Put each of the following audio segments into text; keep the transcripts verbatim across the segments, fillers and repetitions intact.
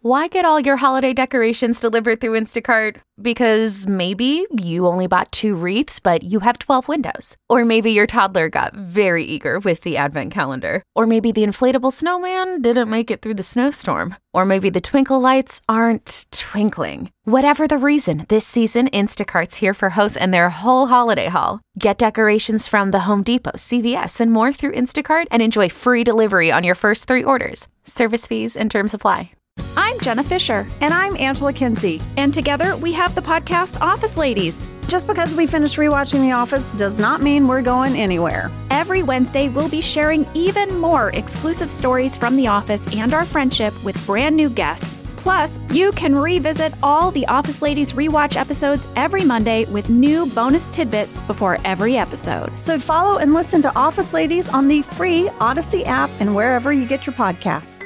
Why get all your holiday decorations delivered through Instacart? Because maybe you only bought two wreaths, but you have twelve windows. Or maybe your toddler got very eager with the advent calendar. Or maybe the inflatable snowman didn't make it through the snowstorm. Or maybe the twinkle lights aren't twinkling. Whatever the reason, this season, Instacart's here for hosts and their whole holiday haul. Get decorations from the Home Depot, C V S, and more through Instacart and enjoy free delivery on your first three orders. Service fees and terms apply. I'm Jenna Fisher. And I'm Angela Kinsey. And together we have the podcast Office Ladies. Just because we finished rewatching The Office does not mean we're going anywhere. Every Wednesday, we'll be sharing even more exclusive stories from The Office and our friendship with brand new guests. Plus, you can revisit all the Office Ladies rewatch episodes every Monday with new bonus tidbits before every episode. So follow and listen to Office Ladies on the free Odyssey app and wherever you get your podcasts.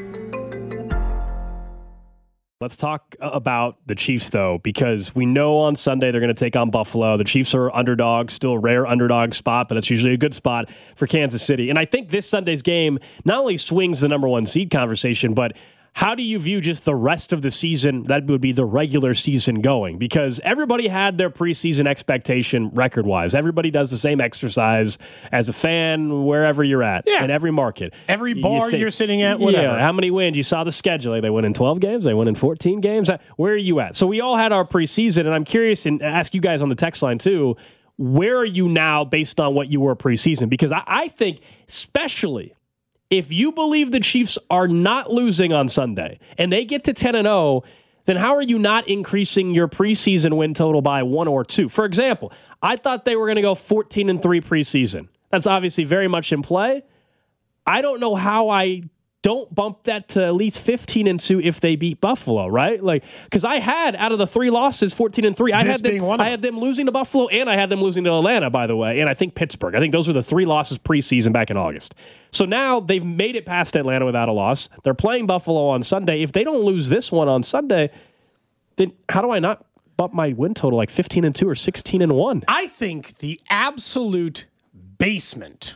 Let's talk about the Chiefs, though, because we know on Sunday they're going to take on Buffalo. The Chiefs are underdogs, still a rare underdog spot, but it's usually a good spot for Kansas City. And I think this Sunday's game not only swings the number one seed conversation, but how do you view just the rest of the season? That would be the regular season going, because everybody had their preseason expectation record-wise. Everybody does the same exercise as a fan wherever you're at, yeah. in every market. Every bar you think, you're sitting at, whatever. Yeah, how many wins? You saw the schedule. They win in twelve games. They win in fourteen games. Where are you at? So we all had our preseason, and I'm curious, and ask you guys on the text line too, where are you now based on what you were preseason? Because I, I think especially if you believe the Chiefs are not losing on Sunday and they get to ten and oh, then how are you not increasing your preseason win total by one or two? For example, I thought they were going to go fourteen and three preseason. That's obviously very much in play. I don't know how I don't bump that to at least fifteen and two if they beat Buffalo, right? Like, because I had out of the three losses, fourteen and three. I had them. I had them losing to Buffalo, and I had them losing to Atlanta, by the way, and I think Pittsburgh. I think those were the three losses preseason back in August. So now they've made it past Atlanta without a loss. They're playing Buffalo on Sunday. If they don't lose this one on Sunday, then how do I not bump my win total like fifteen and two or sixteen and one? I think the absolute basement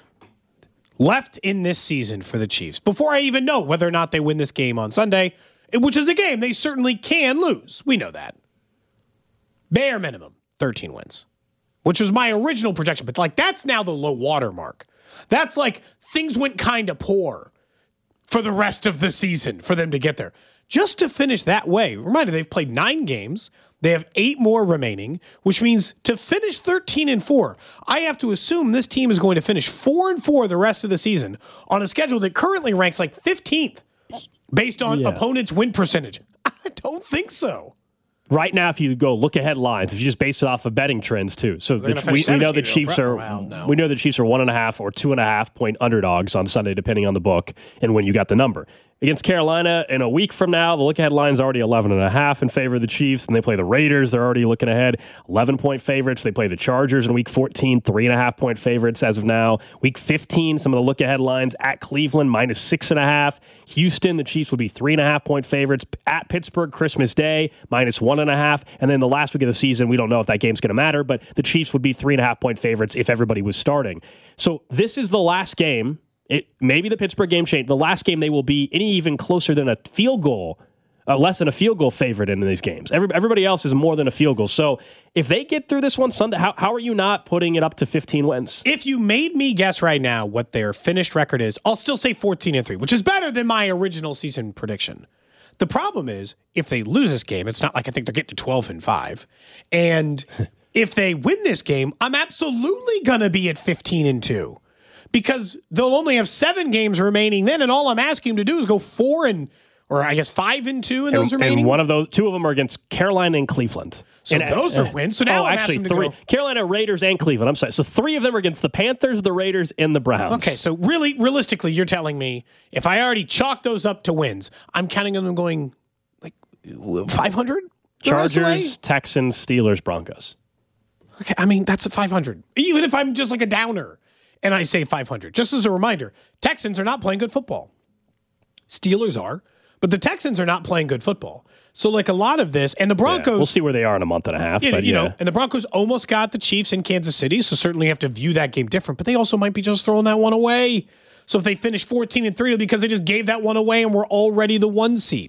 left in this season for the Chiefs, before I even know whether or not they win this game on Sunday, which is a game they certainly can lose. We know that. Bare minimum, thirteen wins, which was my original projection. But like that's now the low water mark. That's like things went kind of poor for the rest of the season for them to get there. Just to finish that way, reminder, they've played nine games. They have eight more remaining, which means to finish thirteen and four, I have to assume this team is going to finish four and four the rest of the season on a schedule that currently ranks like fifteenth based on yeah. opponents' win percentage. I don't think so. Right now, if you go look at headlines, if you just base it off of betting trends too, so the, we, we know the Chiefs are well, no. we know the Chiefs are one and a half or two and a half point underdogs on Sunday, depending on the book and when you got the number. Against Carolina in a week from now, the look ahead line is already eleven and a half in favor of the Chiefs, and they play the Raiders. They're already looking ahead, eleven point favorites. They play the Chargers in week fourteen, three and a half point favorites as of now. Week fifteen, some of the look ahead lines at Cleveland minus six and a half. Houston, the Chiefs would be three and a half point favorites at Pittsburgh Christmas Day minus one and a half. And then the last week of the season, we don't know if that game's going to matter, but the Chiefs would be three and a half point favorites if everybody was starting. So this is the last game. It, maybe the Pittsburgh game changed. The last game they will be any even closer than a field goal, uh, less than a field goal favorite in these games. Every, everybody else is more than a field goal. So if they get through this one Sunday, how, how are you not putting it up to fifteen wins? If you made me guess right now what their finished record is, I'll still say fourteen and three, which is better than my original season prediction. The problem is if they lose this game, it's not like I think they're getting to twelve and five. And if they win this game, I'm absolutely going to be at fifteen and two. Because they'll only have seven games remaining then, and all I'm asking them to do is go four and, or I guess five and two in and, those remaining. And one of those, two of them are against Carolina and Cleveland. So and, those uh, are wins. So now oh, I'm actually asking three: to go. Carolina, Raiders, and Cleveland. I'm sorry. So three of them are against the Panthers, the Raiders, and the Browns. Okay, so really, realistically, you're telling me if I already chalk those up to wins, I'm counting on them going like five hundred. Chargers, Texans, Steelers, Broncos. Okay, I mean that's a five hundred. Even if I'm just like a downer. And I say five hundred. Just as a reminder, Texans are not playing good football. Steelers are, but the Texans are not playing good football. So like a lot of this, and the Broncos... Yeah, we'll see where they are in a month and a half. You, but you yeah. know, and the Broncos almost got the Chiefs in Kansas City, so certainly have to view that game different, but they also might be just throwing that one away. So if they finish fourteen and three, it'll be because they just gave that one away and were already the one seed.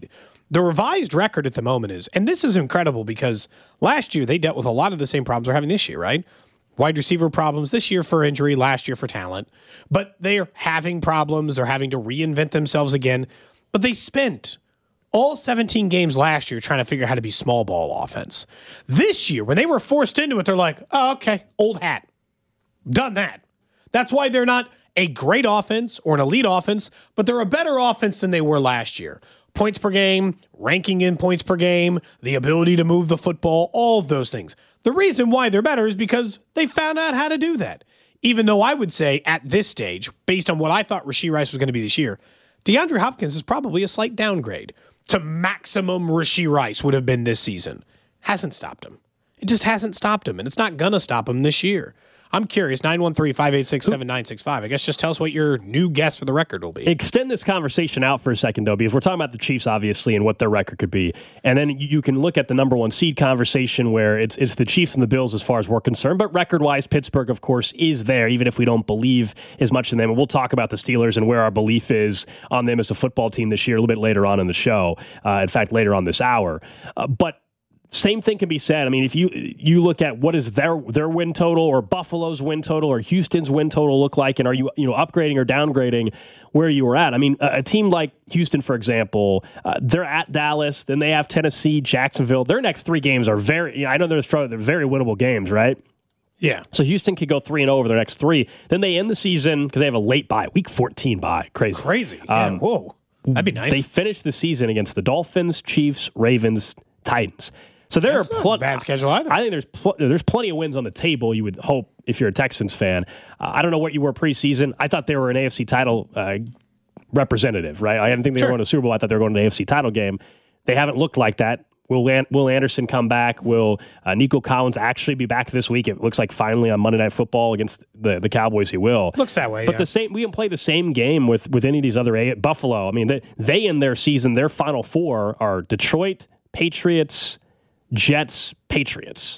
The revised record at the moment is, and this is incredible because last year they dealt with a lot of the same problems they're having this year, right? Wide receiver problems this year for injury, last year for talent. But they're having problems. They're having to reinvent themselves again. But they spent all seventeen games last year trying to figure out how to be small ball offense. This year, when they were forced into it, they're like, oh, okay, old hat. Done that. That's why they're not a great offense or an elite offense, but they're a better offense than they were last year. Points per game, ranking in points per game, the ability to move the football, all of those things. The reason why they're better is because they found out how to do that. Even though I would say at this stage, based on what I thought Rashee Rice was going to be this year, DeAndre Hopkins is probably a slight downgrade to maximum Rashee Rice would have been this season. Hasn't stopped him. It just hasn't stopped him, and it's not going to stop him this year. I'm curious, nine one three, five eight six, seven nine six five. I guess just tell us what your new guess for the record will be. Extend this conversation out for a second, though, because we're talking about the Chiefs, obviously, and what their record could be. And then you can look at the number one seed conversation where it's it's the Chiefs and the Bills as far as we're concerned. But record-wise, Pittsburgh, of course, is there, even if we don't believe as much in them. And we'll talk about the Steelers and where our belief is on them as a football team this year a little bit later on in the show. Uh, in fact, later on this hour. Uh, but same thing can be said. I mean, if you you look at what is their their win total or Buffalo's win total or Houston's win total look like, and are you you know upgrading or downgrading where you were at? I mean, a, a team like Houston, for example, uh, they're at Dallas, then they have Tennessee, Jacksonville. Their next three games are very. You know, I know they're struggling, they're very winnable games, right? Yeah. So Houston could go three and zero over their next three. Then they end the season because they have a late bye, week fourteen bye. Crazy, crazy. Yeah. Um, Whoa, that'd be nice. They finish the season against the Dolphins, Chiefs, Ravens, Titans. So there That's are not pl- a bad schedule either. I think there's pl- there's plenty of wins on the table. You would hope if you're a Texans fan. Uh, I don't know what you were preseason. I thought they were an A F C title uh, representative, right? I didn't think they Sure. were going to the Super Bowl. I thought they were going to the A F C title game. They haven't looked like that. Will Lan- Will Anderson come back? Will uh, Nico Collins actually be back this week? It looks like finally on Monday Night Football against the, the Cowboys he will. Looks that way. But yeah. the same, we can play the same game with with any of these other a- Buffalo. I mean, they, they in their season, their final four are Detroit, Patriots, Jets, Patriots.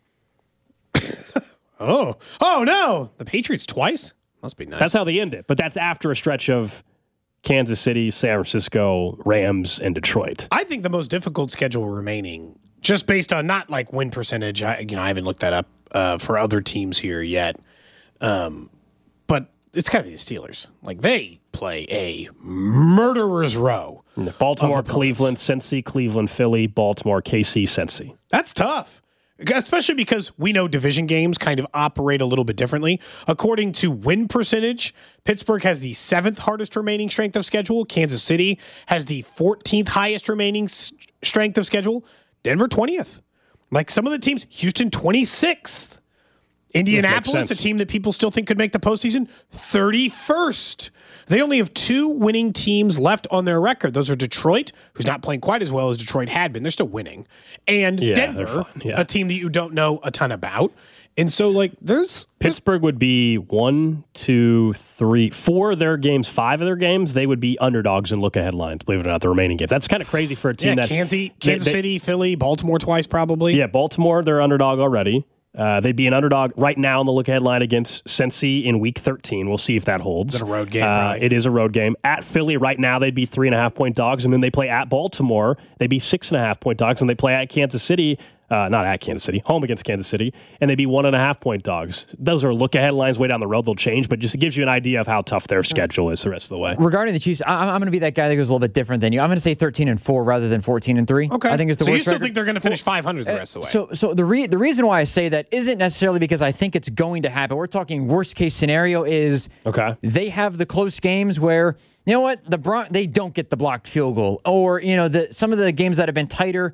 oh, oh no, the Patriots twice must be nice. That's how they end it. But that's after a stretch of Kansas City, San Francisco, Rams, and Detroit. I think the most difficult schedule remaining, just based on not like win percentage. I you know I haven't looked that up uh, for other teams here yet, um, but it's got to be the Steelers. Like they play a murderer's row. Baltimore, of Cleveland, Cincy, Cleveland, Philly, Baltimore, K C, Cincy. That's tough, especially because we know division games kind of operate a little bit differently. According to win percentage, Pittsburgh has the seventh hardest remaining strength of schedule. Kansas City has the fourteenth highest remaining s- strength of schedule. Denver twentieth. Like some of the teams, Houston twenty-sixth. Indianapolis, a team that people still think could make the postseason, thirty-first. They only have two winning teams left on their record. Those are Detroit, who's not playing quite as well as Detroit had been. They're still winning. And Yeah, they're Denver, fine, yeah. a team that you don't know a ton about. And so, like, there's... Pittsburgh would be one, two, three, four of their games, five of their games, they would be underdogs and look-ahead lines, believe it or not, the remaining games. That's kind of crazy for a team Yeah, that... Kansas, Kansas they- they- City, Philly, Baltimore twice probably. Yeah, Baltimore, they're underdog already. Uh, they'd be an underdog right now on the look-ahead line against Cincy in Week thirteen. We'll see if that holds. It's a road game, Uh, right? It is a road game. At Philly right now, they'd be three and a half point dogs, and then they play at Baltimore. They'd be six and a half point dogs, and they play at Kansas City. Uh, not at Kansas City, home against Kansas City, and they'd be one and a half point dogs. Those are look-ahead lines way down the road. They'll change, but just it gives you an idea of how tough their schedule is the rest of the way. Regarding the Chiefs, I, I'm going to be that guy that goes a little bit different than you. I'm going to say thirteen and four rather than fourteen and three. Okay. I think it's the so worst you still record. think they're going to finish five hundred the rest of the way? So, so the re- the reason why I say that isn't necessarily because I think it's going to happen. We're talking worst case scenario is Okay. they have the close games where you know what the Bron- they don't get the blocked field goal, or you know the some of the games that have been tighter.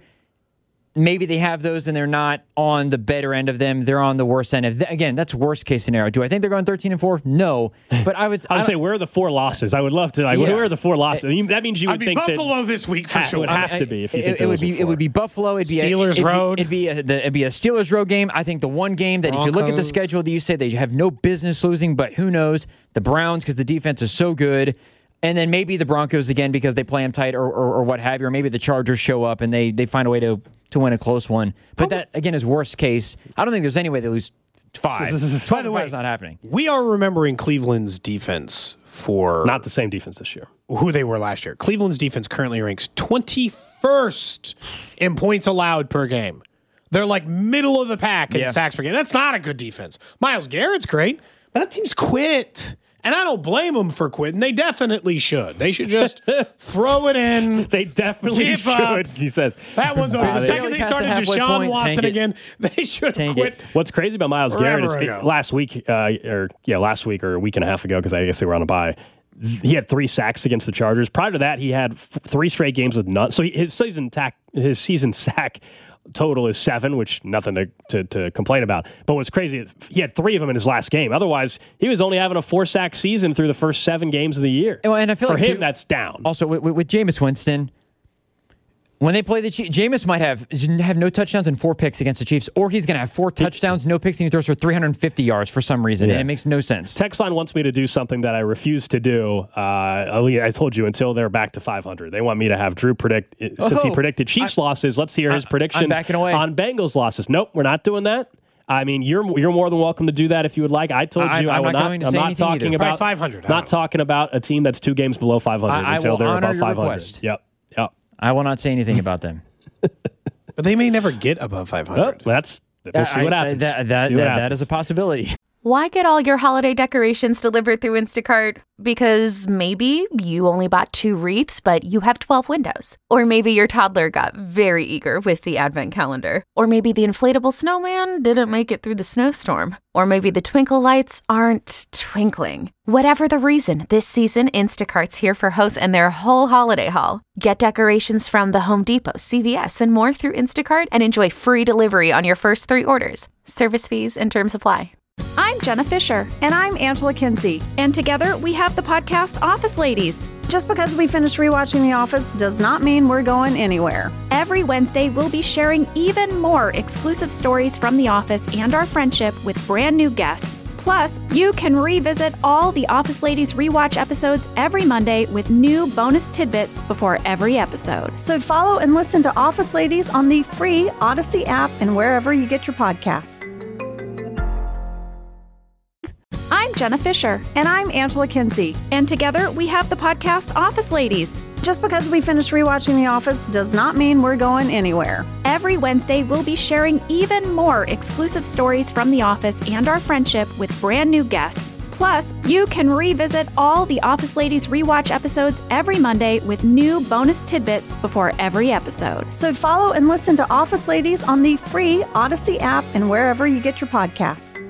Maybe they have those and they're not on the better end of them. They're on the worst end of th- again. That's worst case scenario. Do I think they're going thirteen and four? No, but I would. I would I say, where are the four losses? I would love to. Like, Yeah. Where are the four losses? I mean, that means you would I'd be think Buffalo that this week for Ha- sure. would have to be if you it, think it there would was be a it four. would be Buffalo. It'd be a, Steelers it'd be- road. It'd be a, the, it'd be a Steelers road game. I think the one game that if you look at the Broncos. schedule that you say they have no business losing, but who knows the Browns because the defense is so good. And then maybe the Broncos again because they play them tight or, or, or what have you, or maybe the Chargers show up and they, they find a way to, to win a close one. But that, again, is worst case. I don't think there's any way they lose five. By the way, it's not happening. we are remembering Cleveland's defense for Not the same defense this year. who they were last year. Cleveland's defense currently ranks twenty-first in points allowed per game. They're like middle of the pack in Yeah. sacks per game. That's not a good defense. Myles Garrett's great, but that team's quit. And I don't blame them for quitting. They definitely should. They should just throw it in. They definitely Give should, up. he says. That one's over. Uh, the they second barely they passed the started halfway Deshaun point. Watson Tank it. again, they should have Tank quit. it. What's crazy about Myles Garrett is Forever ago. last week, uh, or yeah, last week or a week and a half ago, because I guess they were on a bye. He had three sacks against the Chargers. Prior to that, he had f- three straight games with none. So he, his season tack, his season sack total is seven, which nothing to, to, to complain about. But what's crazy, he had three of them in his last game. Otherwise, he was only having a four sack season through the first seven games of the year. Well, and I feel For like him, too- that's down. Also, with, with, with Jameis Winston, when they play the Chiefs, Jameis might have have no touchdowns and four picks against the Chiefs, or he's going to have four touchdowns, no picks, and he throws for three hundred fifty yards for some reason, Yeah. and it makes no sense. Textline wants me to do something that I refuse to do. Uh, I told you until they're back to five hundred. They want me to have Drew predict, since he Oh, predicted Chiefs I- losses, let's hear his I- I'm predictions backing away. on Bengals losses. Nope, we're not doing that. I mean, you're you're more than welcome to do that if you would like. I told I- you I I'm will not not. going to I'm say not anything talking either. about Probably five hundred. I Not don't know. talking about a team that's two games below five hundred I- I until will they're honor above your five hundred. request. Yep, yep. I will not say anything about them. But they may never get above five Oh, hundred. that's we'll see what I- I- happens. That, that, See what that- that happens. is a possibility. Why get all your holiday decorations delivered through Instacart? Because maybe you only bought two wreaths, but you have twelve windows. Or maybe your toddler got very eager with the advent calendar. Or maybe the inflatable snowman didn't make it through the snowstorm. Or maybe the twinkle lights aren't twinkling. Whatever the reason, this season Instacart's here for hosts and their whole holiday haul. Get decorations from the Home Depot, C V S, and more through Instacart and enjoy free delivery on your first three orders. Service fees and terms apply. I'm Jenna Fisher, And I'm Angela Kinsey. and together we have the podcast Office Ladies. Just because we finished rewatching The Office does not mean we're going anywhere. Every Wednesday, we'll be sharing even more exclusive stories from The Office and our friendship with brand new guests. Plus, you can revisit all the Office Ladies rewatch episodes every Monday with new bonus tidbits before every episode. So follow and listen to Office Ladies on the free Odyssey app and wherever you get your podcasts. I'm Jenna Fisher, And I'm Angela Kinsey. and together we have the podcast Office Ladies. Just because we finished rewatching The Office does not mean we're going anywhere. Every Wednesday, we'll be sharing even more exclusive stories from The Office and our friendship with brand new guests. Plus, you can revisit all the Office Ladies rewatch episodes every Monday with new bonus tidbits before every episode. So follow and listen to Office Ladies on the free Odyssey app and wherever you get your podcasts.